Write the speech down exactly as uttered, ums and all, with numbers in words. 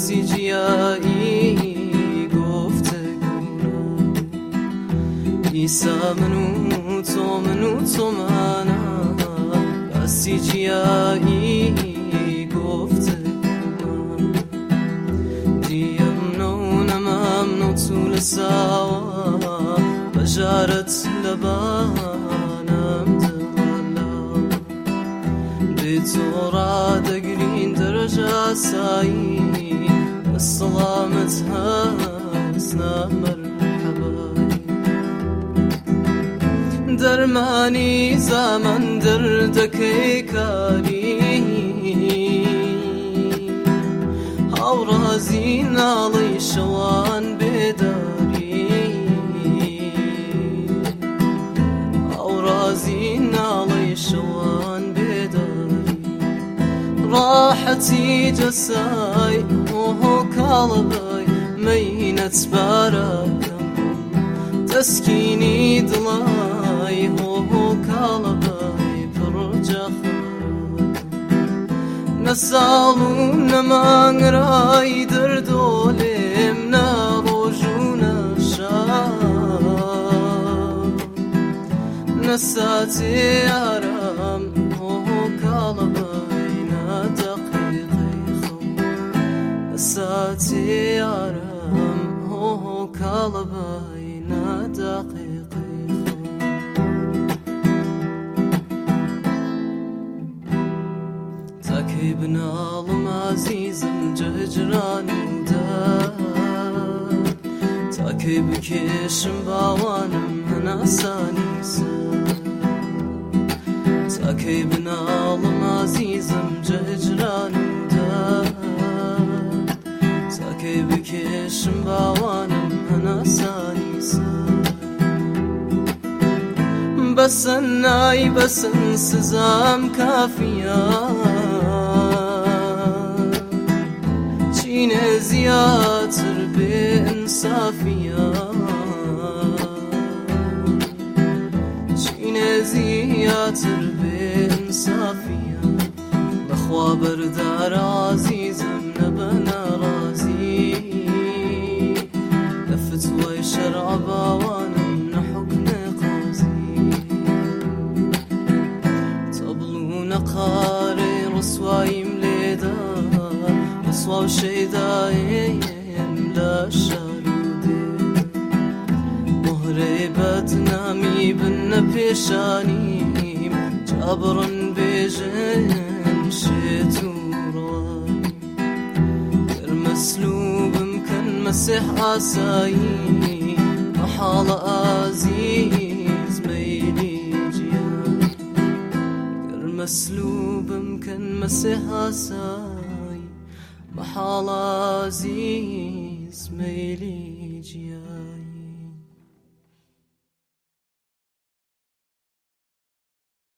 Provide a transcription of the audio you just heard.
بسی جیایی گفته گونه ایسا منو تو منو تو منم بسی جیایی گفته گونه دیم نو نمم نو طول سوا بجارت لبانم بتورا دقرين درجة ساي السلامتها سنا مرحبا درماني زمن دردكي كاري هاو رازين علي شوان بداري هاو رازين علي شوان راحتي جساي وهو كالباي مينة باراكم تسكيني دلاي وهو كالباي برجخ نسالو نمان راي دردولي منا روجونا شاب نساتي عرام وهو كالباي ساتي عرام هو كالباينا دقيقي تاكي بنالم عزيزم جهجران ودا تاكي بكيشم باوانم هنا سانيسا تاكي بنالم عزيزم جهجران ودا تاكي بكيشم باوانم هنا سانيسا بس الناي بس انسزام كافيا چين زياتر بإنصافيا چين زياتر بإنصافيا بخوابر دار عزيزم نبنا رازي لفتوى شرع باوانم نحكم قاضي طبلون قاري رسواي مليدا رسوا وشيداي لا شارودي مهربات نامي بنا بيشانيم جابرن بيجن شتو مسلوب ممكن مسح عساي محال عزيز ميلي جيان مسلوب ممكن مسح عساي محال عزيز ميلي جيان